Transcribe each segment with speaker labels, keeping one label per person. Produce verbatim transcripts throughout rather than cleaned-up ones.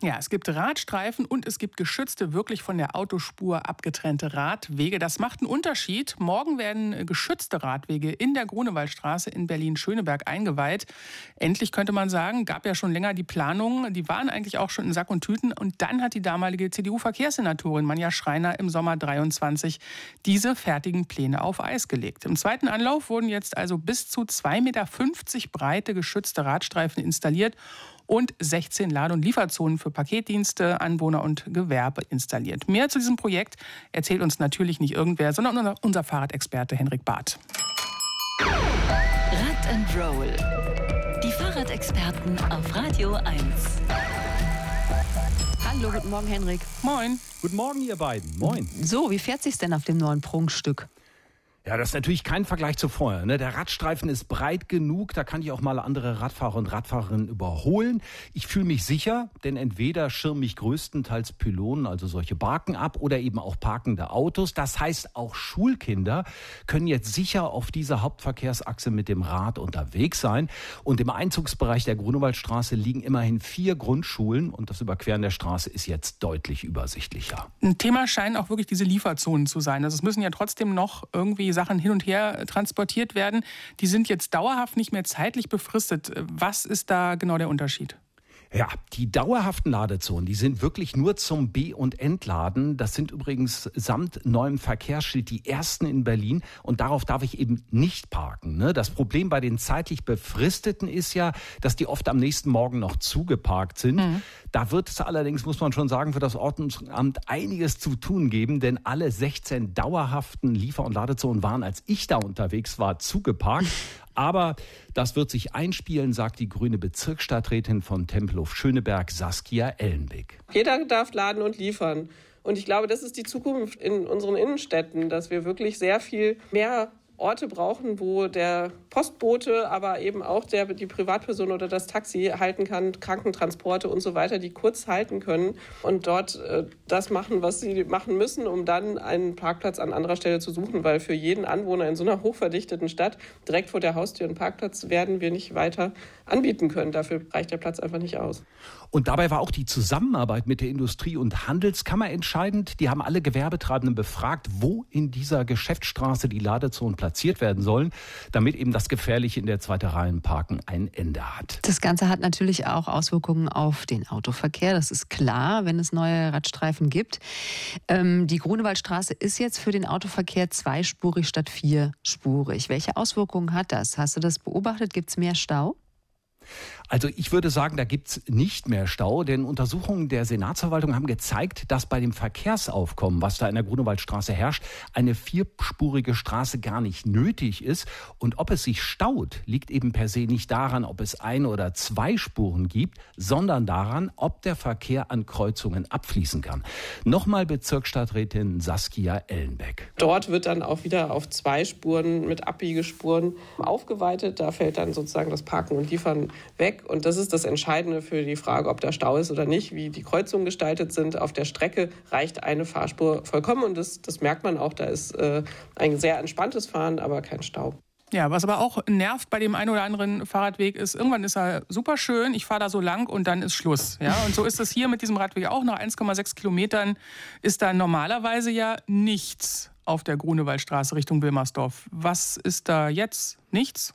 Speaker 1: Ja, es gibt Radstreifen und es gibt geschützte, wirklich von der Autospur abgetrennte Radwege. Das macht einen Unterschied. Morgen werden geschützte Radwege in der Grunewaldstraße in Berlin-Schöneberg eingeweiht. Endlich könnte man sagen, gab ja schon länger die Planungen. Die waren eigentlich auch schon in Sack und Tüten. Und dann hat die damalige C D U-Verkehrssenatorin Manja Schreiner im Sommer dreiundzwanzig diese fertigen Pläne auf Eis gelegt. Im zweiten Anlauf wurden jetzt also bis zu zwei Meter fünfzig breite geschützte Radstreifen installiert und sechzehn Lade- und Lieferzonen für Paketdienste, Anwohner und Gewerbe installiert. Mehr zu diesem Projekt erzählt uns natürlich nicht irgendwer, sondern unser, unser Fahrradexperte Henrik Barth.
Speaker 2: Rad and Roll. Die Fahrradexperten auf Radio eins.
Speaker 3: Hallo, guten Morgen, Henrik.
Speaker 1: Moin.
Speaker 4: Guten Morgen, ihr beiden. Moin.
Speaker 3: So, wie fährt sich's denn auf dem neuen Prunkstück?
Speaker 4: Ja, das ist natürlich kein Vergleich zu vorher. Ne? Der Radstreifen ist breit genug, da kann ich auch mal andere Radfahrer und Radfahrerinnen überholen. Ich fühle mich sicher, denn entweder schirme ich größtenteils Pylonen, also solche Barken ab, oder eben auch parkende Autos. Das heißt, auch Schulkinder können jetzt sicher auf dieser Hauptverkehrsachse mit dem Rad unterwegs sein. Und im Einzugsbereich der Grunewaldstraße liegen immerhin vier Grundschulen und das Überqueren der Straße ist jetzt deutlich übersichtlicher.
Speaker 1: Ein Thema scheinen auch wirklich diese Lieferzonen zu sein. Also es müssen ja trotzdem noch irgendwie Sachen hin und her transportiert werden. Die sind jetzt dauerhaft nicht mehr zeitlich befristet. Was ist da genau der Unterschied?
Speaker 4: Ja, die dauerhaften Ladezonen, die sind wirklich nur zum Be- und Entladen. Das sind übrigens samt neuem Verkehrsschild die ersten in Berlin. Und darauf darf ich eben nicht parken. Ne? Das Problem bei den zeitlich Befristeten ist ja, dass die oft am nächsten Morgen noch zugeparkt sind. Mhm. Da wird es allerdings, muss man schon sagen, für das Ordnungsamt einiges zu tun geben. Denn alle sechzehn dauerhaften Liefer- und Ladezonen waren, als ich da unterwegs war, zugeparkt. Aber das wird sich einspielen, sagt die grüne Bezirksstadträtin von Tempelhof-Schöneberg, Saskia Ellenbeck.
Speaker 5: Jeder darf laden und liefern. Und ich glaube, das ist die Zukunft in unseren Innenstädten, dass wir wirklich sehr viel mehr Orte brauchen, wo der Postbote, aber eben auch der, die Privatperson oder das Taxi halten kann, Krankentransporte und so weiter, die kurz halten können und dort äh, das machen, was sie machen müssen, um dann einen Parkplatz an anderer Stelle zu suchen, weil für jeden Anwohner in so einer hochverdichteten Stadt direkt vor der Haustür einen Parkplatz werden wir nicht weiter anbieten können. Dafür reicht der Platz einfach nicht aus.
Speaker 4: Und dabei war auch die Zusammenarbeit mit der Industrie- und Handelskammer entscheidend. Die haben alle Gewerbetreibenden befragt, wo in dieser Geschäftsstraße die Ladezonen platziert werden sollen, damit eben das Gefährliche in der Zweite-Reihen-Parken ein Ende hat.
Speaker 3: Das Ganze hat natürlich auch Auswirkungen auf den Autoverkehr. Das ist klar, wenn es neue Radstreifen gibt. Ähm, die Grunewaldstraße ist jetzt für den Autoverkehr zweispurig statt vierspurig. Welche Auswirkungen hat das? Hast du das beobachtet? Gibt es mehr Stau?
Speaker 4: Also ich würde sagen, da gibt's nicht mehr Stau, denn Untersuchungen der Senatsverwaltung haben gezeigt, dass bei dem Verkehrsaufkommen, was da in der Grunewaldstraße herrscht, eine vierspurige Straße gar nicht nötig ist. Und ob es sich staut, liegt eben per se nicht daran, ob es ein oder zwei Spuren gibt, sondern daran, ob der Verkehr an Kreuzungen abfließen kann. Nochmal Bezirksstadträtin Saskia Ellenbeck.
Speaker 5: Dort wird dann auch wieder auf zwei Spuren mit Abbiegespuren aufgeweitet. Da fällt dann sozusagen das Parken und Liefern weg. Und das ist das Entscheidende für die Frage, ob da Stau ist oder nicht, wie die Kreuzungen gestaltet sind. Auf der Strecke reicht eine Fahrspur vollkommen und das, das merkt man auch. Da ist äh, ein sehr entspanntes Fahren, aber kein Stau.
Speaker 1: Ja, was aber auch nervt bei dem einen oder anderen Fahrradweg ist, irgendwann ist er super schön, ich fahre da so lang und dann ist Schluss. Ja? Und so ist es hier mit diesem Radweg auch. Nach eins Komma sechs Kilometern ist da normalerweise ja nichts auf der Grunewaldstraße Richtung Wilmersdorf. Was ist da jetzt? Nichts?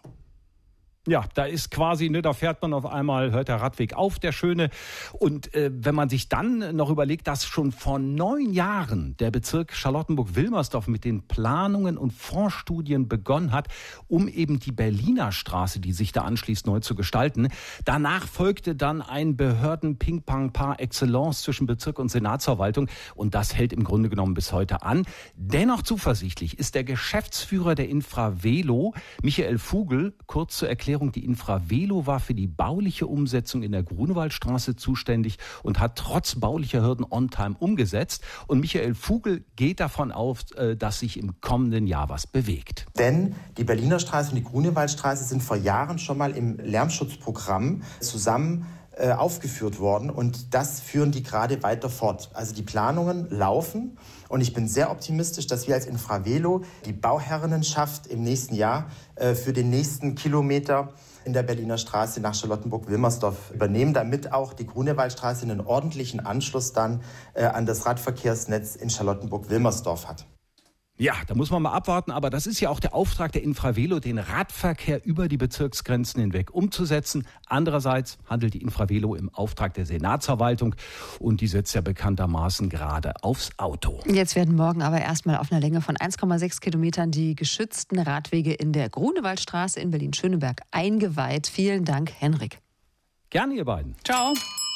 Speaker 4: Ja, da ist quasi, ne, da fährt man auf einmal, hört der Radweg auf, der schöne. Und äh, wenn man sich dann noch überlegt, dass schon vor neun Jahren der Bezirk Charlottenburg-Wilmersdorf mit den Planungen und Vorstudien begonnen hat, um eben die Berliner Straße, die sich da anschließt, neu zu gestalten. Danach folgte dann ein Behörden-Ping-Pong par excellence zwischen Bezirk und Senatsverwaltung. Und das hält im Grunde genommen bis heute an. Dennoch zuversichtlich ist der Geschäftsführer der Infravelo, Michael Vogel, kurz zur Erklärung. Die Infravelo war für die bauliche Umsetzung in der Grunewaldstraße zuständig und hat trotz baulicher Hürden on-time umgesetzt. Und Michael Vogel geht davon aus, dass sich im kommenden Jahr was bewegt.
Speaker 6: Denn die Berliner Straße und die Grunewaldstraße sind vor Jahren schon mal im Lärmschutzprogramm zusammen äh, aufgeführt worden. Und das führen die gerade weiter fort. Also die Planungen laufen. Und ich bin sehr optimistisch, dass wir als Infravelo die Bauherrenschaft im nächsten Jahr äh, für den nächsten Kilometer in der Berliner Straße nach Charlottenburg-Wilmersdorf übernehmen, damit auch die Grunewaldstraße einen ordentlichen Anschluss dann äh, an das Radverkehrsnetz in Charlottenburg-Wilmersdorf hat.
Speaker 4: Ja, da muss man mal abwarten, aber das ist ja auch der Auftrag der Infravelo, den Radverkehr über die Bezirksgrenzen hinweg umzusetzen. Andererseits handelt die Infravelo im Auftrag der Senatsverwaltung und die setzt ja bekanntermaßen gerade aufs Auto.
Speaker 3: Jetzt werden morgen aber erstmal auf einer Länge von eins Komma sechs Kilometern die geschützten Radwege in der Grunewaldstraße in Berlin-Schöneberg eingeweiht. Vielen Dank, Henrik.
Speaker 4: Gerne, ihr beiden.
Speaker 1: Ciao.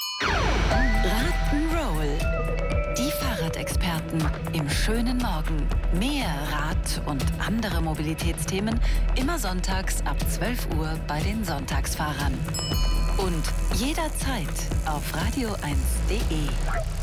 Speaker 2: Rock'n'Roll. Die Fahrradexperten im schönen Morgen. Mehr Rad- und andere Mobilitätsthemen immer sonntags ab zwölf Uhr bei den Sonntagsfahrern. Und jederzeit auf radio eins punkt de.